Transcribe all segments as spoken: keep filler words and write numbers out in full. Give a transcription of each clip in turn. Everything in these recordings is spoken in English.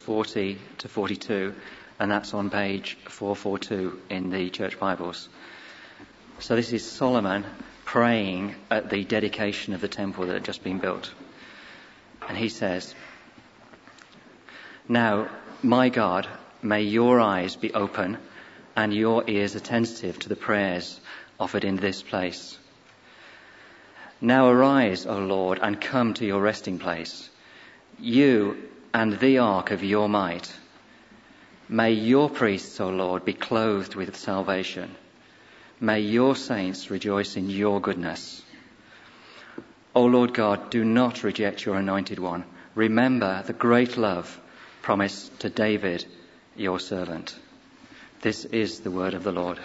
forty to forty-two, and that's on page four forty-two in the Church Bibles. So this is Solomon praying at the dedication of the temple that had just been built. And he says, "Now, my God, may your eyes be open and your ears attentive to the prayers offered in this place. Now arise, O Lord, and come to your resting place, you and the ark of your might. May your priests, O Lord, be clothed with salvation. May your saints rejoice in your goodness. O Lord God, do not reject your anointed one. Remember the great love promised to David, your servant." This is the word of the Lord.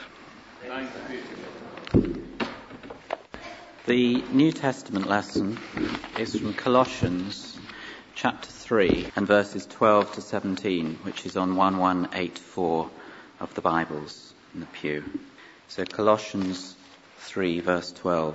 The New Testament lesson is from Colossians chapter three and verses twelve to seventeen, which is on eleven eighty-four of the Bibles in the pew. So Colossians three verse twelve.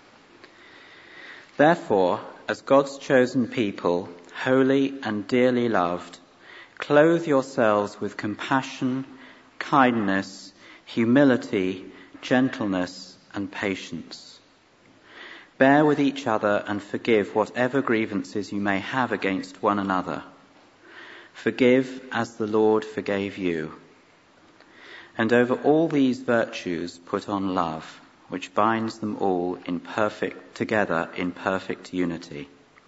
"Therefore, as God's chosen people, holy and dearly loved, clothe yourselves with compassion, kindness, humility, gentleness, and patience. Bear with each other and forgive whatever grievances you may have against one another. Forgive as the Lord forgave you. And over all these virtues put on love, which binds them all in perfect together in perfect unity.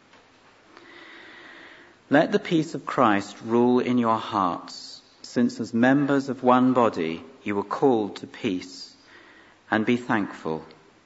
Let the peace of Christ rule in your hearts, since as members of one body you were called to peace, and be thankful.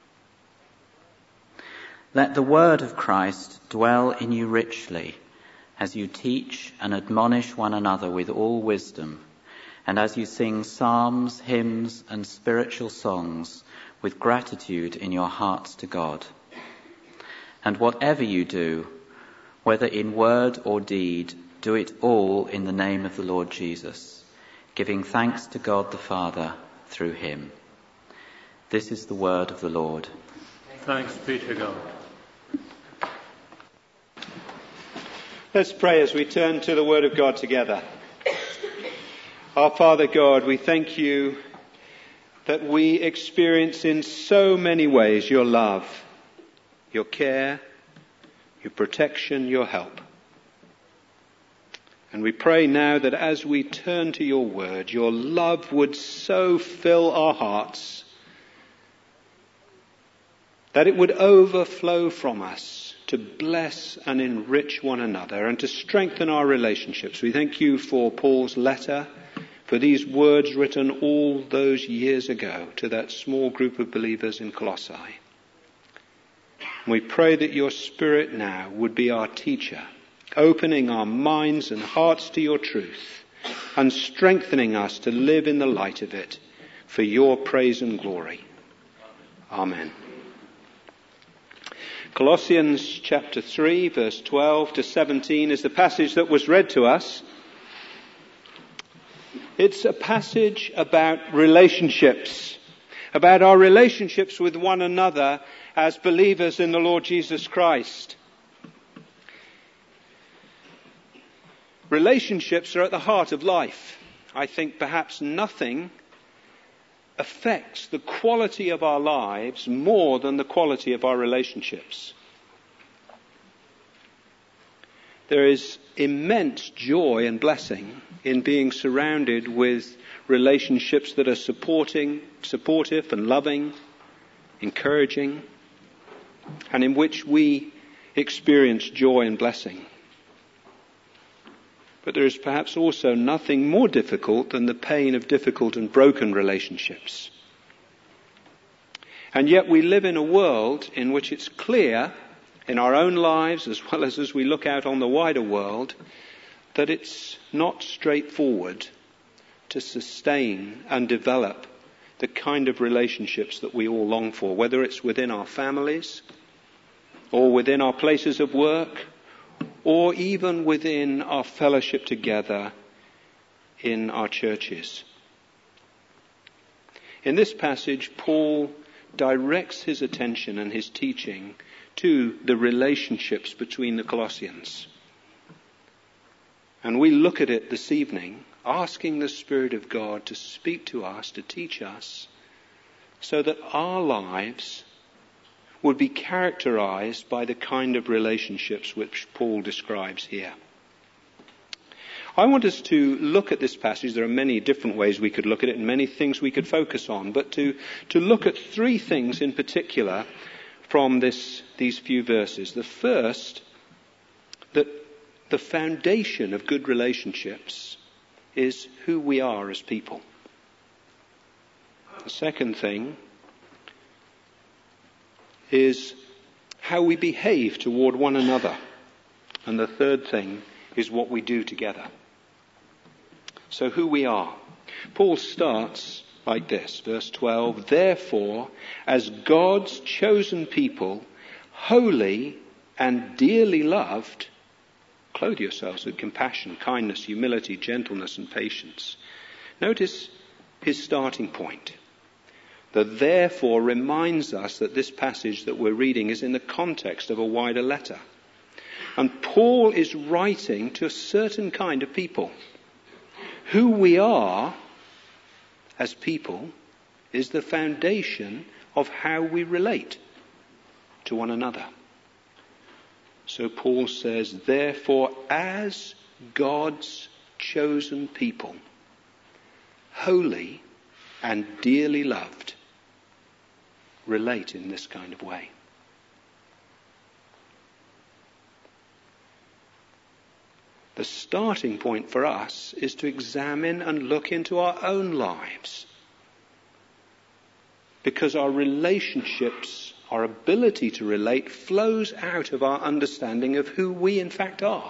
Let the word of Christ dwell in you richly, as you teach and admonish one another with all wisdom, and as you sing psalms, hymns, and spiritual songs with gratitude in your hearts to God. And whatever you do, whether in word or deed, do it all in the name of the Lord Jesus, giving thanks to God the Father through him." This is the word of the Lord. Thanks be to God. Let's pray as we turn to the word of God together. Our Father God, we thank you that we experience in so many ways your love, your care, your protection, your help. And we pray now that as we turn to your word, your love would so fill our hearts that it would overflow from us to bless and enrich one another and to strengthen our relationships. We thank you for Paul's letter, for these words written all those years ago to that small group of believers in Colossae. We pray that your Spirit now would be our teacher, opening our minds and hearts to your truth and strengthening us to live in the light of it for your praise and glory. Amen. Colossians chapter three, verse twelve to seventeen is the passage that was read to us. It's a passage about relationships, about our relationships with one another as believers in the Lord Jesus Christ. Relationships are at the heart of life. I think perhaps nothing affects the quality of our lives more than the quality of our relationships. There is immense joy and blessing in being surrounded with relationships that are supporting, supportive and loving, encouraging, and in which we experience joy and blessing. But there is perhaps also nothing more difficult than the pain of difficult and broken relationships. And yet we live in a world in which it's clear, in our own lives as well as as we look out on the wider world, that it's not straightforward to sustain and develop the kind of relationships that we all long for, whether it's within our families or within our places of work, or even within our fellowship together in our churches. In this passage, Paul directs his attention and his teaching to the relationships between the Colossians. And we look at it this evening, asking the Spirit of God to speak to us, to teach us, so that our lives would be characterized by the kind of relationships which Paul describes here. I want us to look at this passage. There are many different ways we could look at it and many things we could focus on, but to, to look at three things in particular from this, these few verses. The first, that the foundation of good relationships is who we are as people. The second thing is how we behave toward one another. And the third thing is what we do together. So who we are. Paul starts like this, verse twelve, therefore, as God's chosen people, holy and dearly loved, clothe yourselves with compassion, kindness, humility, gentleness, and patience. Notice his starting point. The therefore reminds us that this passage that we're reading is in the context of a wider letter. And Paul is writing to a certain kind of people. Who we are as people is the foundation of how we relate to one another. So Paul says, therefore, as God's chosen people, holy and dearly loved, relate in this kind of way. The starting point for us is to examine and look into our own lives. Because our relationships, our ability to relate, flows out of our understanding of who we in fact are.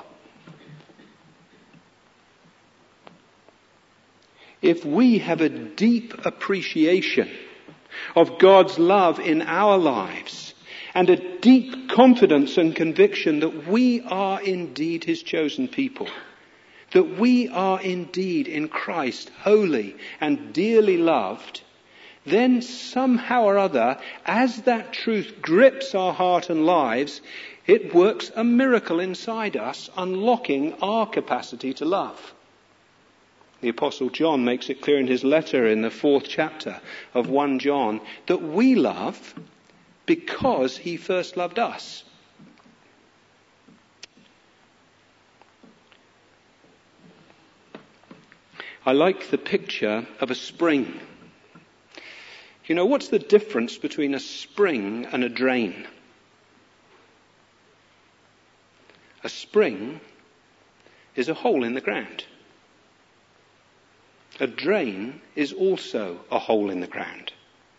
If we have a deep appreciation of God's love in our lives, and a deep confidence and conviction that we are indeed his chosen people, that we are indeed in Christ holy and dearly loved, then somehow or other, as that truth grips our heart and lives, it works a miracle inside us, unlocking our capacity to love. The Apostle John makes it clear in his letter in the fourth chapter of First John that we love because he first loved us. I like the picture of a spring. You know, what's the difference between a spring and a drain? A spring is a hole in the ground. A drain is also a hole in the ground.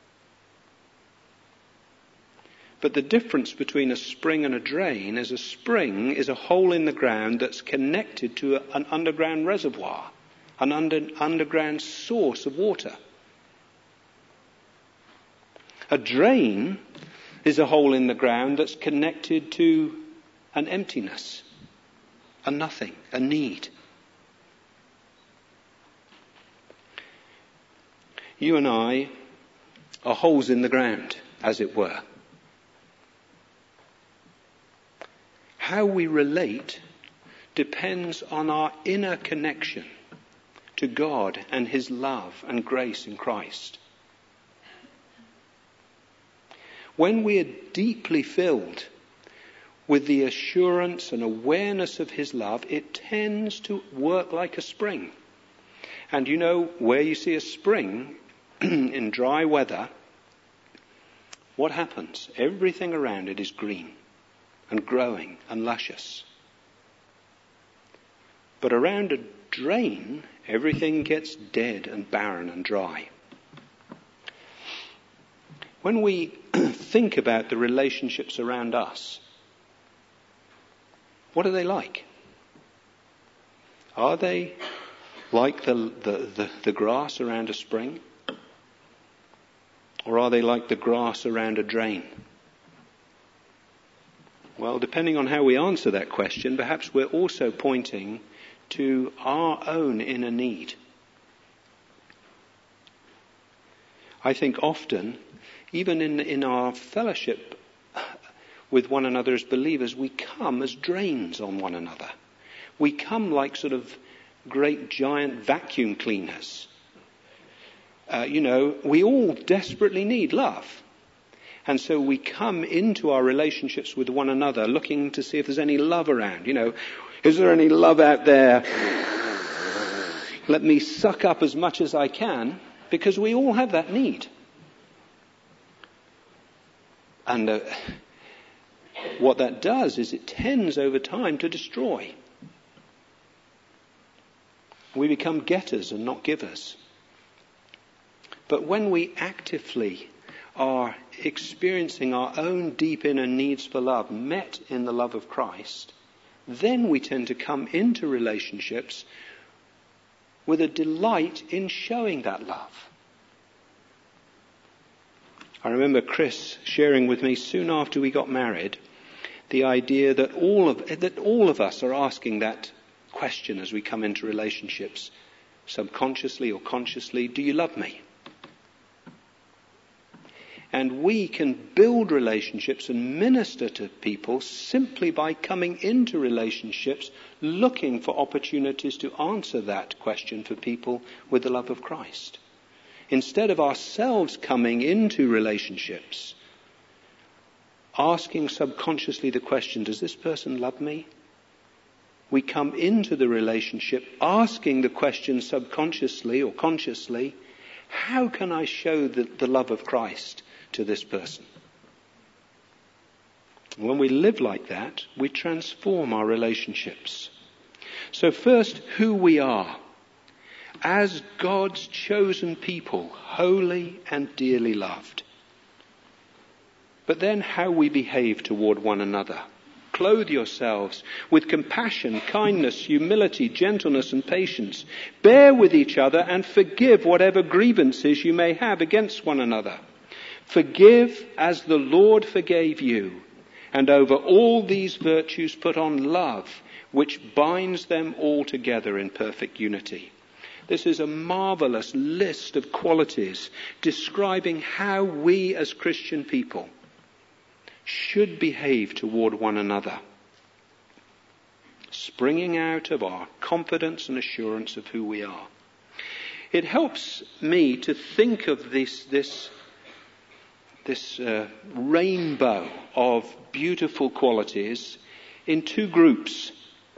But the difference between a spring and a drain is a spring is a hole in the ground that's connected to an underground reservoir, an under, underground source of water. A drain is a hole in the ground that's connected to an emptiness, a nothing, a need. You and I are holes in the ground, as it were. How we relate depends on our inner connection to God and his love and grace in Christ. When we are deeply filled with the assurance and awareness of his love, it tends to work like a spring. And you know, where you see a spring in dry weather, what happens? Everything around it is green and growing and luscious. But around a drain, everything gets dead and barren and dry. When we think about the relationships around us, what are they like? Are they like the, the, the, the grass around a spring? Or are they like the grass around a drain? Well, depending on how we answer that question, perhaps we're also pointing to our own inner need. I think often, even in, in our fellowship with one another as believers, we come as drains on one another. We come like sort of great giant vacuum cleaners. Uh, you know, we all desperately need love. And so we come into our relationships with one another looking to see if there's any love around. You know, is there any love out there? Let me suck up as much as I can, because we all have that need. And uh, what that does is it tends over time to destroy. We become getters and not givers. But when we actively are experiencing our own deep inner needs for love met in the love of Christ, then we tend to come into relationships with a delight in showing that love. I remember Chris sharing with me soon after we got married the idea that all of that all of us are asking that question as we come into relationships, subconsciously or consciously: do you love me? And we can build relationships and minister to people simply by coming into relationships looking for opportunities to answer that question for people with the love of Christ. Instead of ourselves coming into relationships, asking subconsciously the question, does this person love me? We come into the relationship asking the question subconsciously or consciously, how can I show the, the love of Christ to this person? When we live like that, we transform our relationships. So first, who we are. As God's chosen people, holy and dearly loved. But then how we behave toward one another. Clothe yourselves with compassion, kindness, humility, gentleness and patience. Bear with each other and forgive whatever grievances you may have against one another. Forgive as the Lord forgave you. And over all these virtues put on love, which binds them all together in perfect unity. This is a marvelous list of qualities describing how we as Christian people should behave toward one another, springing out of our confidence and assurance of who we are. It helps me to think of this this this uh, rainbow of beautiful qualities in two groups.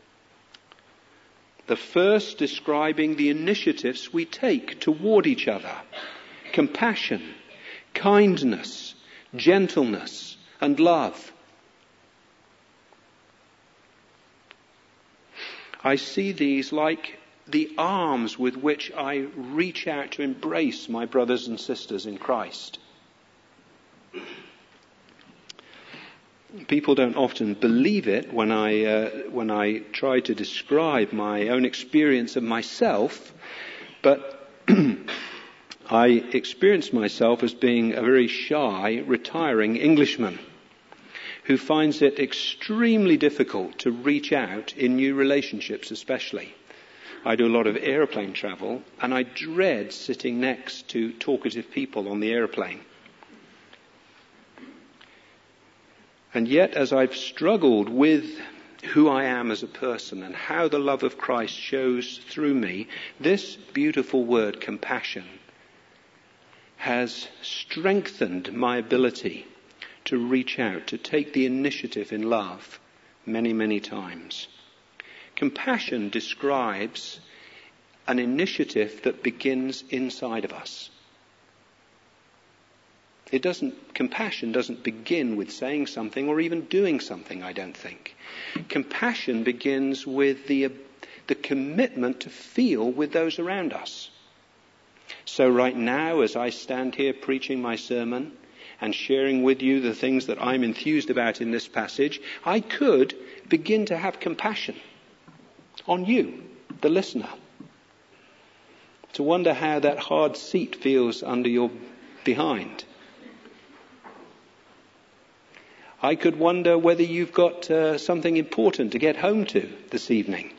The first describing the initiatives we take toward each other: compassion, kindness, gentleness, and love. I see these like the arms with which I reach out to embrace my brothers and sisters in Christ. People don't often believe it when I uh, when I try to describe my own experience of myself, but I experience myself as being a very shy, retiring Englishman who finds it extremely difficult to reach out in new relationships especially. I do a lot of airplane travel, and I dread sitting next to talkative people on the airplane. And yet, as I've struggled with who I am as a person and how the love of Christ shows through me, this beautiful word, compassion, has strengthened my ability to reach out, to take the initiative in love many, many times. Compassion describes an initiative that begins inside of us. It doesn't, compassion doesn't begin with saying something or even doing something, I don't think. Compassion begins with the, the commitment to feel with those around us. So right now, as I stand here preaching my sermon and sharing with you the things that I'm enthused about in this passage, I could begin to have compassion on you, the listener. To wonder how that hard seat feels under your behind. I could wonder whether you've got uh, something important to get home to this evening.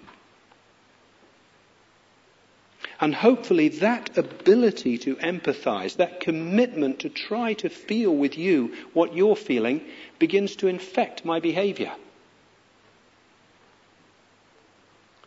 And hopefully that ability to empathize, that commitment to try to feel with you what you're feeling, begins to infect my behavior.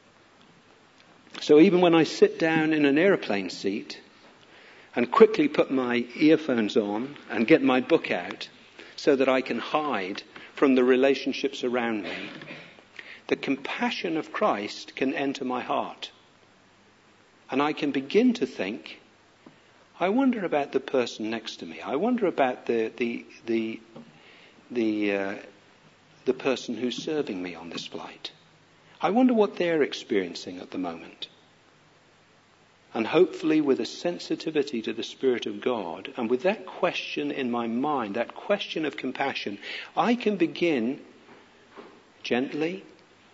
So even when I sit down in an aeroplane seat and quickly put my earphones on and get my book out so that I can hide from the relationships around me, the compassion of Christ can enter my heart. And I can begin to think, I wonder about the person next to me. I wonder about the the the the uh, the person who's serving me on this flight. I wonder what they're experiencing at the moment. And hopefully with a sensitivity to the Spirit of God, and with that question in my mind, that question of compassion, I can begin gently,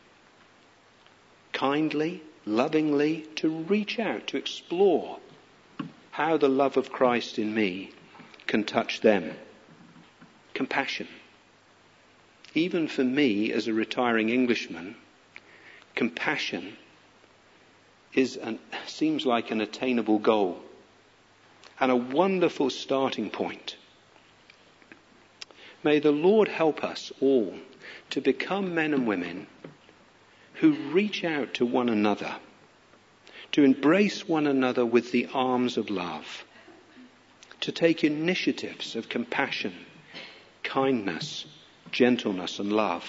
kindly, lovingly to reach out, to explore how the love of Christ in me can touch them. Compassion. Even for me as a retiring Englishman, compassion is an, seems like an attainable goal and a wonderful starting point. May the Lord help us all to become men and women who reach out to one another, to embrace one another with the arms of love, to take initiatives of compassion, kindness, gentleness and love.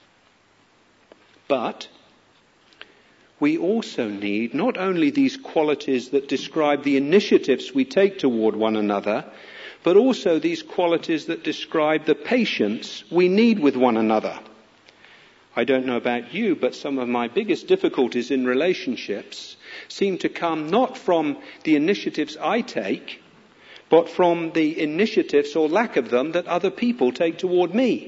But we also need not only these qualities that describe the initiatives we take toward one another, but also these qualities that describe the patience we need with one another. I don't know about you, but some of my biggest difficulties in relationships seem to come not from the initiatives I take, but from the initiatives or lack of them that other people take toward me.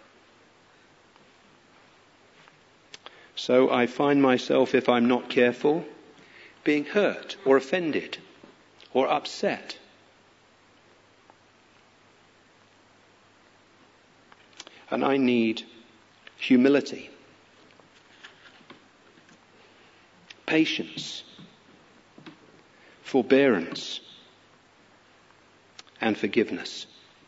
So I find myself, if I'm not careful, being hurt or offended or upset. And I need humility, patience, forbearance, and forgiveness.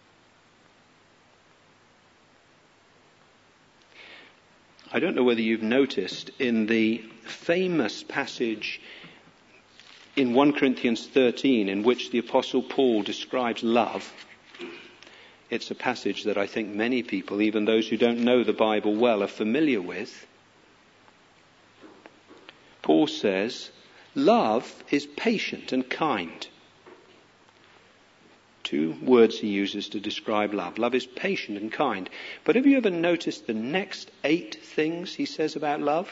I don't know whether you've noticed in the famous passage in First Corinthians thirteen in which the Apostle Paul describes love. It's a passage that I think many people, even those who don't know the Bible well, are familiar with. Paul says, love is patient and kind. Two words he uses to describe love. Love is patient and kind. But have you ever noticed the next eight things he says about love?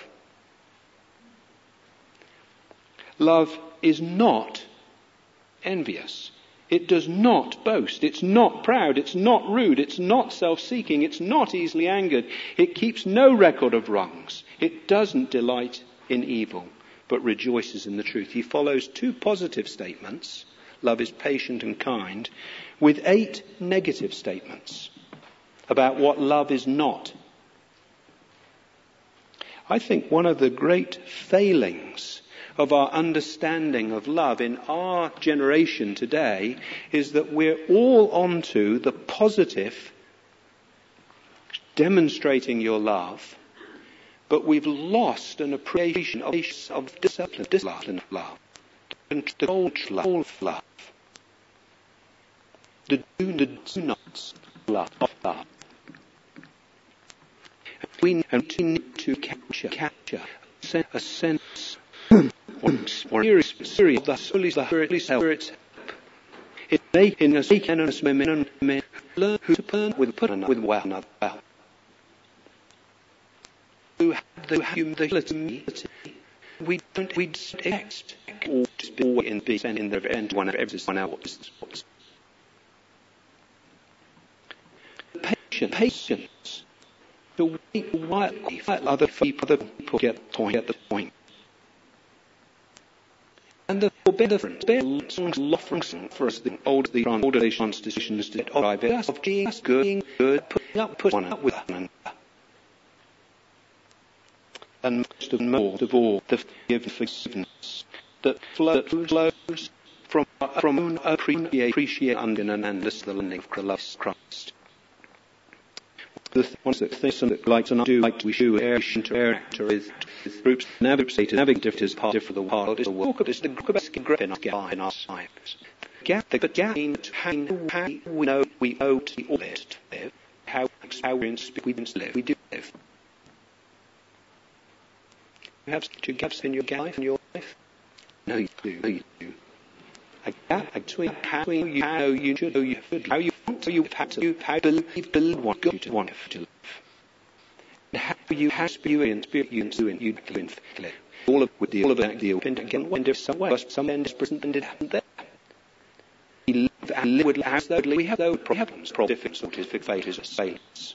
Love is not envious. It does not boast. It's not proud. It's not rude. It's not self-seeking. It's not easily angered. It keeps no record of wrongs. It doesn't delight in evil, but rejoices in the truth. He follows two positive statements, love is patient and kind, with eight negative statements about what love is not. I think one of the great failings of our understanding of love in our generation today is that we're all onto the positive, demonstrating your love, but we've lost an appreciation of, of discipline, discipline of love, controlled love, love, the do, the do nots love, love. We need to capture, capture a sense or serious of the Holy Spirit's help. It may in us can us men and men learn who to learn with put with one another. Who have the humility we don't we expect or to be in be in the event one of everyone else. Patience, patience. To wait while other people, other people get the point, get the point. And the forbearance, suffering for us, the old, the older constitutions to describe it of being good, good, putting up, put one up with one another. And most of, most of all, the forgiveness that flows from from own appreciation and understanding of the love of Christ. The the ones that think and that like to do like we do air to air actor with groups navigate to navigate is part of the world is the work of this the best grip in our in our lives. Gap the gap in hang how we know we owe to all it to live. How how we we live we do live. You have two gaps in your life in your life? No, you do. No, you do. A gap between how you how you should how you should how you want to you have to you how believe believe what God to want to live. And how you have experience experience doing you doing all of with the all of that deal and again when there's some way some end is present and it happened there. We live and live as though we have those problems, problems, difficulties, failures, assailants.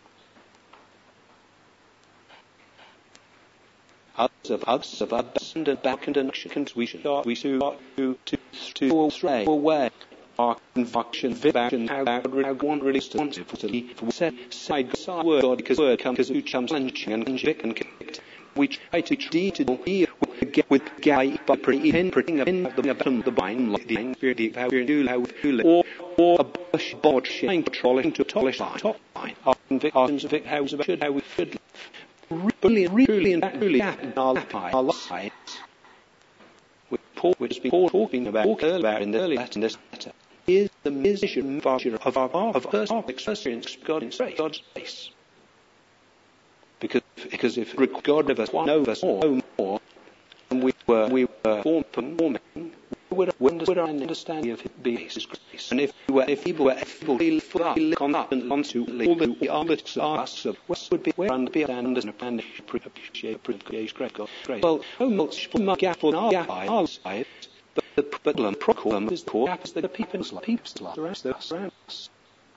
Others of others of others and back and actions we should we should to to to stray away. Our conviction, vision, how how one really wants to leave. We said side side word God because word comes because you challenging and convict and kicked. We try to deed to hear get with guy by pretty in pretty in the bottom the bind like the spirit the how you do how you or or a bush board shine trolling to polish top line. Our convictions of how we should how we should live. Really, really, and really, our lives. With Paul, which has been talking about earlier in the early letter, in this letter, is the mission of our of personal experience of God in God's grace. Because, because if God of us know us more, more, and we were we were formed forming, we would would understand of His grace. And if we were if we were able to look on that and onto all the others us of what would be where and be and and appreciate appreciate grace. Well, how much my gap on our gap our side, but the problem problem is the core gap is the people's people's around us.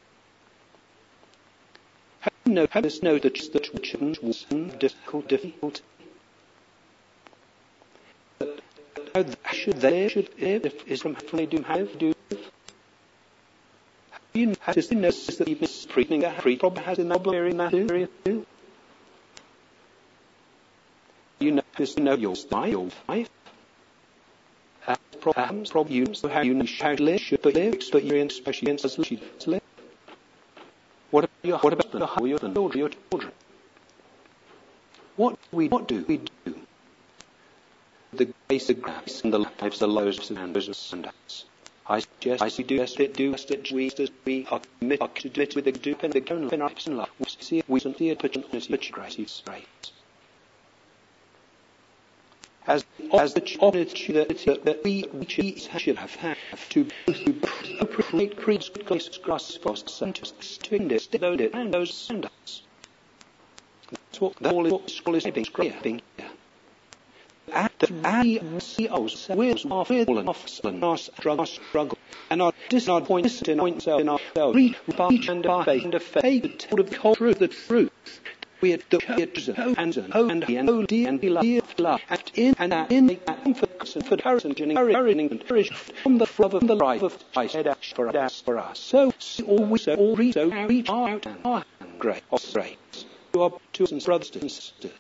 How do you know how does know that that children was difficult difficult? How should they should if is from they do have do you know how does the know that he is preaching a free problem has in the area area too? You know this know your style life uh, problems problems how you know how to live but live but you're in especially in to live. What about your what about the how your children your children? What we what do we do? The basic grace and the lives, the lows and lows and us. I suggest I see do as it do as it we as we are committed to do it with the do and the going in our lives and love. We see we see the opportunity which grace is great. As as the opportunity that that we each should have have to to create creeds grace grass for us to in this load it and those and us. That's what that all is all is being being at the I see us with our fallen off and our struggle struggle and our disnard points in points in ourselves read by and our faith and a faith to the whole truth the truth we had the hope and hope and and O D and love love act in and out in and for and for her and encouraging and encouraged from the love of the life of I said for us for us so always so all read so reach out and our great great to our to us and brothers and sisters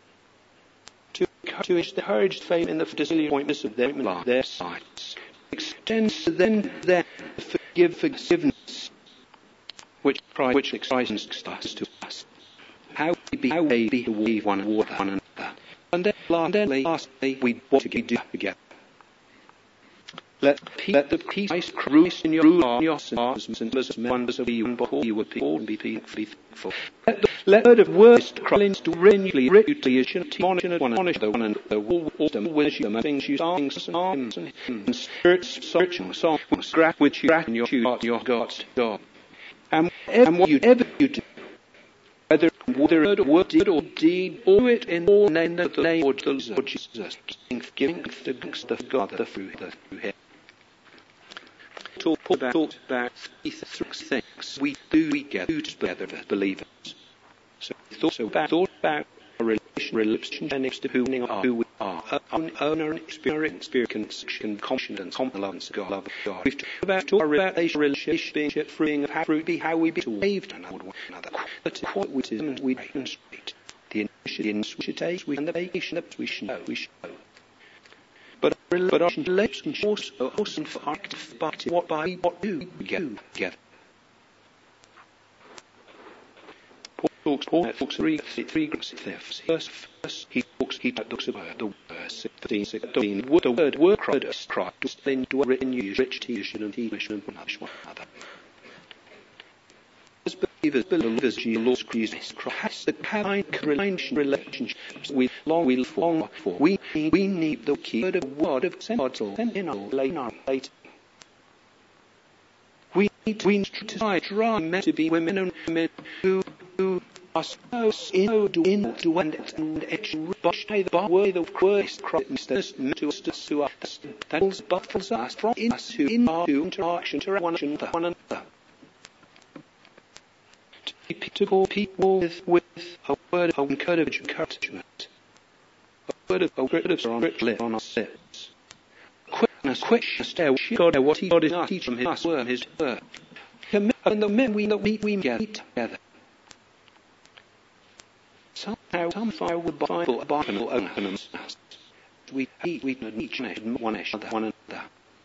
to encourage the faith in the disappointments of their their sides. Extends to them their forgive forgiveness, which Christ which Christ us to us. How we be how we be to weave one another, one another. And then lastly, we what to do together. Let let the peace cruise in your rule your hearts and as members of you and before you would be all be faithful. Let the let the words cry to renewally reputation monitor one another one another all them with you things you songs and hymns and spirits searching songs scrap which you in your heart your God God. And and what you ever you do, whether whether word did or deed, do it in all name of the name of the Lord Jesus, giving the thanks to God the through the through him. Talk about, talk about three things we do together together as believers. So thought so about thought about our relation, relationships to who we are, who we are, our own experience, experience, confidence, confidence, God, love God. We've talked about talk about a relationship, freeing of how we be, how we be saved and one another. But what we do and we demonstrate the initiatives we and the patient that we show, we show. But but our relationship also also for active but what by what do we get together. Paul talks Paul talks three three fifths. First first he talks he talks about the verse fifteen sixteen word the word word Christ Christ then do written you rich teaching and teaching and one another. As believers, believers, Jesus Christ has the kind relationships we long we long for. We we need the key word of word of central in our later. We need we try try men to be women and men who who are so in do in do and and by the way the Christ Christ to us to us that baffles us from us who in our interaction to one another one another. To call people with, with a word of encouragement, a word of a word of on lips on our lips. Quickness, quickness, God, what He God is teaching His us word, His word. And the men we meet, we meet together. Somehow, somehow, with Bible, Bible opens us. We eat, we need each one another, one another.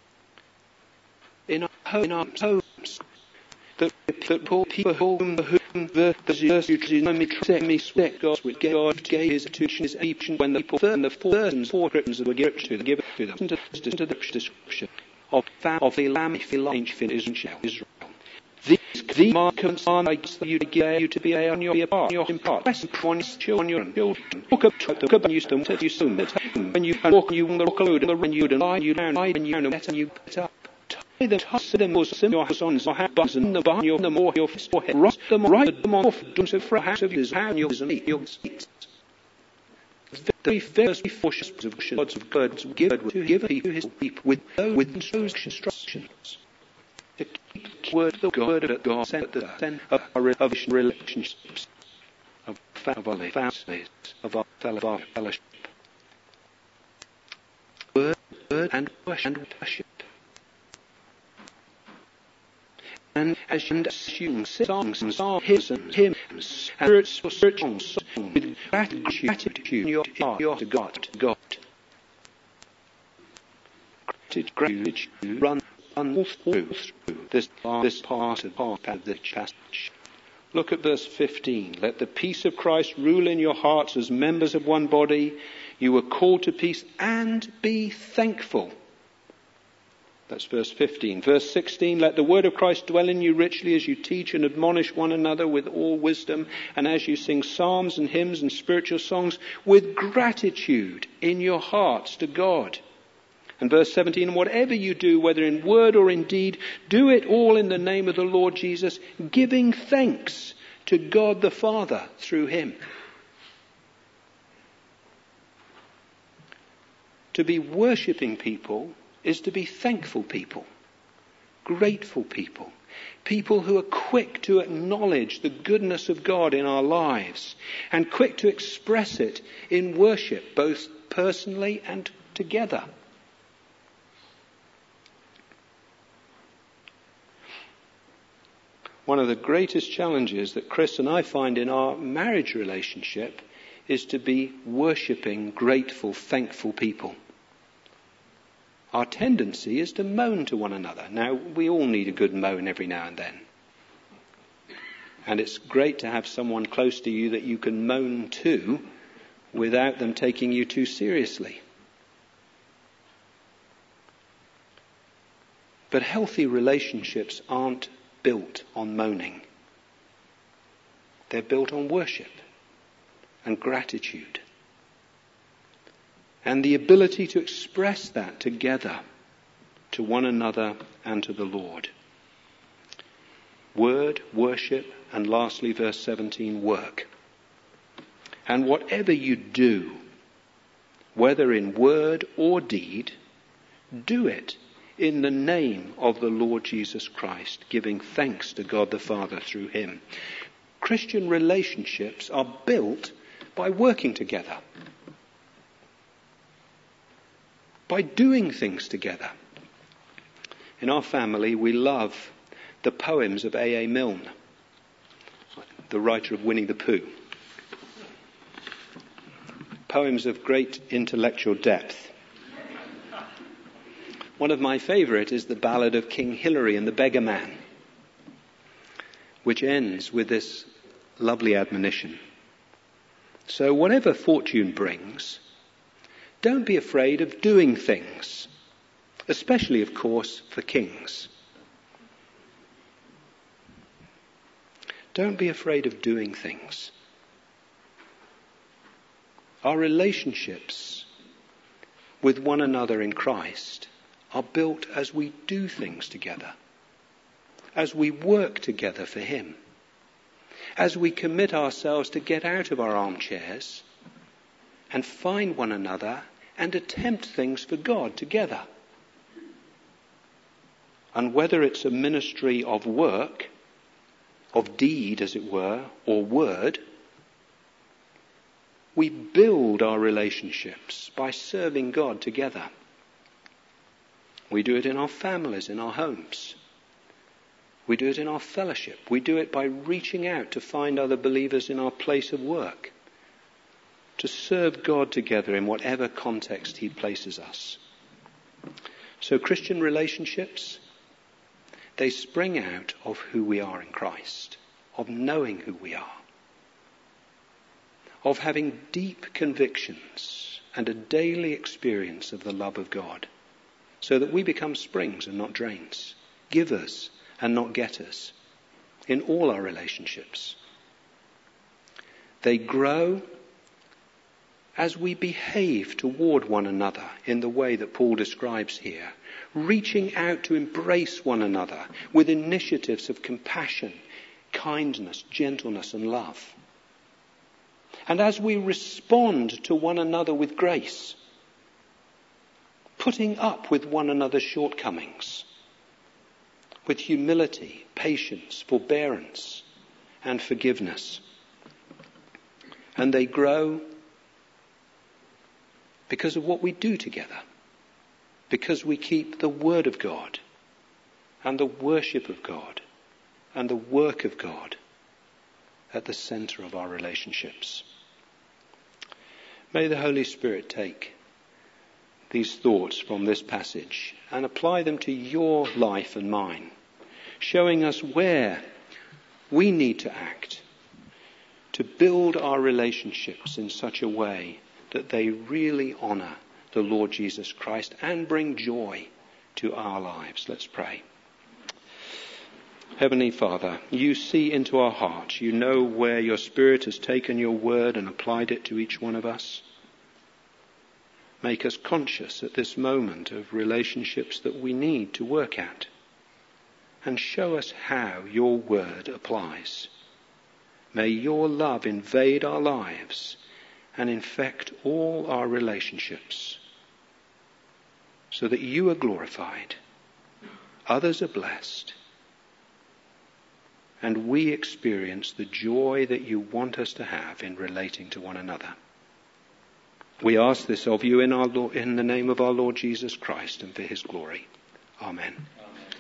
In our home, in our homes. That poor people whom whom the verse you me me respect God with God gave His teachings even when the people and the persons four Christians were given to them, given to them into the description of of the Lamb in Israel. These these markers are like you to give you to be on your part, your part. Press on your children. Look up to the cup and you stone that you soon that when you walk you on the rock load and the when you and lie you down and you know better you get up. The toss them was in your sons or have buns in the barn, your the more your forehead, rust them right them off, don't say for a house of his hand, yours and eat your seats. The first before of gods of God give to give to his people with with instructions. To keep the word of God that God sent the send of our relationships, of our families, of our fellowship. Word, word and worship. And as you assume songs and songs, hymns and hymns, and search songs with gratitude, your heart to God, to God. Gratitude, run, run through this this part of part of the passage. Look at verse fifteen. Let the peace of Christ rule in your hearts as members of one body. You were called to peace and be thankful. That's verse fifteen. Verse sixteen, let the word of Christ dwell in you richly as you teach and admonish one another with all wisdom, and as you sing psalms and hymns and spiritual songs with gratitude in your hearts to God. And verse seventeen, whatever you do, whether in word or in deed, do it all in the name of the Lord Jesus, giving thanks to God the Father through Him. To be worshipping people is to be thankful people, grateful people, people who are quick to acknowledge the goodness of God in our lives and quick to express it in worship, both personally and together. One of the greatest challenges that Chris and I find in our marriage relationship is to be worshipping, grateful, thankful people. Our tendency is to moan to one another. Now, we all need a good moan every now and then. And it's great to have someone close to you that you can moan to without them taking you too seriously. But healthy relationships aren't built on moaning. They're built on worship and gratitude. And the ability to express that together to one another and to the Lord. Word, worship, and lastly, verse seventeen, work. And whatever you do, whether in word or deed, do it in the name of the Lord Jesus Christ, giving thanks to God the Father through Him. Christian relationships are built by working together. By doing things together. In our family, we love the poems of A A Milne, the writer of Winnie the Pooh. Poems of great intellectual depth. One of my favourite is the ballad of King Hilary and the Beggar Man, which ends with this lovely admonition. So whatever fortune brings, don't be afraid of doing things, especially, of course, for kings. Don't be afraid of doing things. Our relationships with one another in Christ are built as we do things together, as we work together for him, as we commit ourselves to get out of our armchairs and find one another and attempt things for God together. And whether it's a ministry of work, of deed as it were, or word, we build our relationships by serving God together. We do it in our families, in our homes. We do it in our fellowship. We do it by reaching out to find other believers in our place of work, to serve God together in whatever context he places us. So Christian relationships, they spring out of who we are in Christ, of knowing who we are, of having deep convictions and a daily experience of the love of God, so that we become springs and not drains, givers and not getters in all our relationships. They grow as we behave toward one another in the way that Paul describes here, reaching out to embrace one another with initiatives of compassion, kindness, gentleness and love. And as we respond to one another with grace, putting up with one another's shortcomings, with humility, patience, forbearance, and forgiveness. And they grow because of what we do together, because we keep the Word of God and the worship of God and the work of God at the centre of our relationships. May the Holy Spirit take these thoughts from this passage and apply them to your life and mine, showing us where we need to act to build our relationships in such a way that they really honour the Lord Jesus Christ and bring joy to our lives. Let's pray. Heavenly Father, you see into our hearts. You know where your Spirit has taken your word and applied it to each one of us. Make us conscious at this moment of relationships that we need to work at, and show us how your word applies. May your love invade our lives and infect all our relationships, so that you are glorified, others are blessed, and we experience the joy that you want us to have in relating to one another. We ask this of you in our Lord, in the name of our Lord Jesus Christ and for his glory. Amen. Amen.